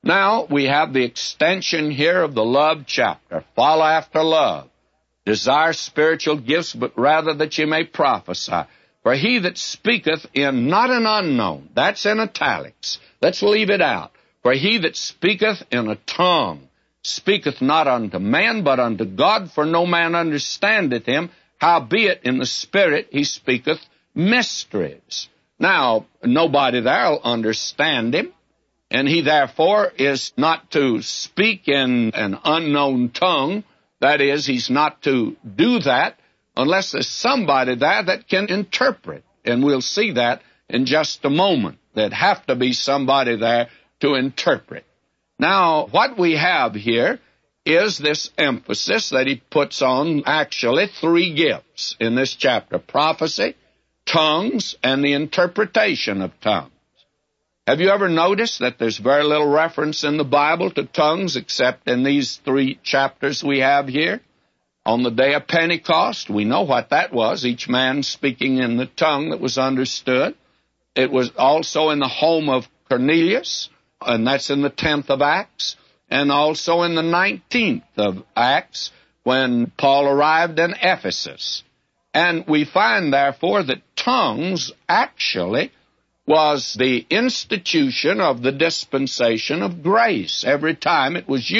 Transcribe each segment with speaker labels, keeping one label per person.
Speaker 1: Now we have the extension here of the love chapter. Follow after love. Desire spiritual gifts, but rather that ye may prophesy. For he that speaketh in not an unknown, that's in italics. Let's leave it out. For he that speaketh in a tongue speaketh not unto man, but unto God, for no man understandeth him. Howbeit in the Spirit he speaketh mysteries. Now, nobody there will understand him, and he therefore is not to speak in an unknown tongue. That is, he's not to do that unless there's somebody there that can interpret. And we'll see that in just a moment. There'd have to be somebody there to interpret. Now, what we have here is this emphasis that he puts on actually three gifts in this chapter: prophecy, tongues, and the interpretation of tongues. Have you ever noticed that there's very little reference in the Bible to tongues except in these three chapters we have here? On the day of Pentecost, we know what that was, each man speaking in the tongue that was understood. It was also in the home of Cornelius, and that's in the 10th of Acts, and also in the 19th of Acts when Paul arrived in Ephesus. And we find, therefore, that tongues actually was the institution of the dispensation of grace. Every time it was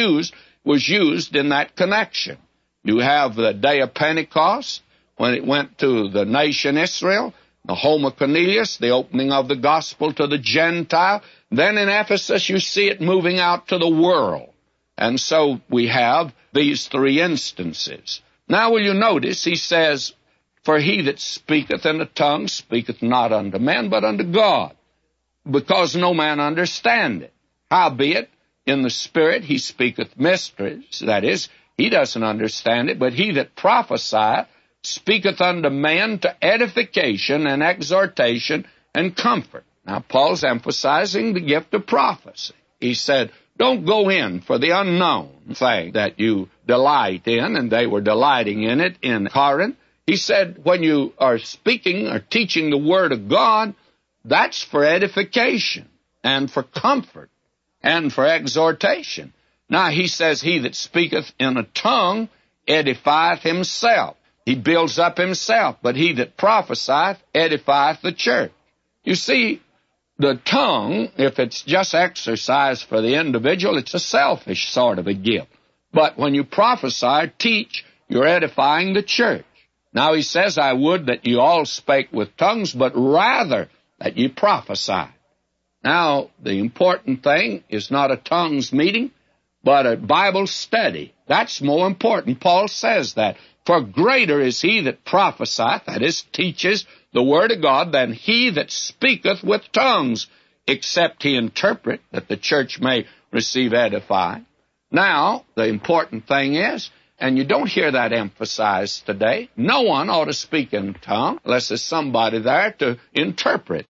Speaker 1: used in that connection. You have the day of Pentecost, when it went to the nation Israel, the home of Cornelius, the opening of the gospel to the Gentile. Then in Ephesus, you see it moving out to the world. And so we have these three instances. Now will you notice, he says, for he that speaketh in a tongue speaketh not unto man, but unto God, because no man understandeth. Howbeit, in the Spirit he speaketh mysteries. That is, he doesn't understand it, but he that prophesieth speaketh unto man to edification and exhortation and comfort. Now, Paul's emphasizing the gift of prophecy. He said, don't go in for the unknown thing that you delight in, and they were delighting in it in Corinth. He said, when you are speaking or teaching the Word of God, that's for edification and for comfort and for exhortation. Now, he says, he that speaketh in a tongue edifieth himself. He builds up himself, but he that prophesieth edifieth the church. You see, the tongue, if it's just exercise for the individual, it's a selfish sort of a gift. But when you prophesy or teach, you're edifying the church. Now he says, I would that you all spake with tongues, but rather that you prophesy. Now, the important thing is not a tongues meeting, but a Bible study. That's more important. Paul says that. For greater is he that prophesieth, that is, teaches the word of God, than he that speaketh with tongues, except he interpret, that the church may receive edifying. Now, the important thing is, and you don't hear that emphasized today, no one ought to speak in tongue unless there's somebody there to interpret.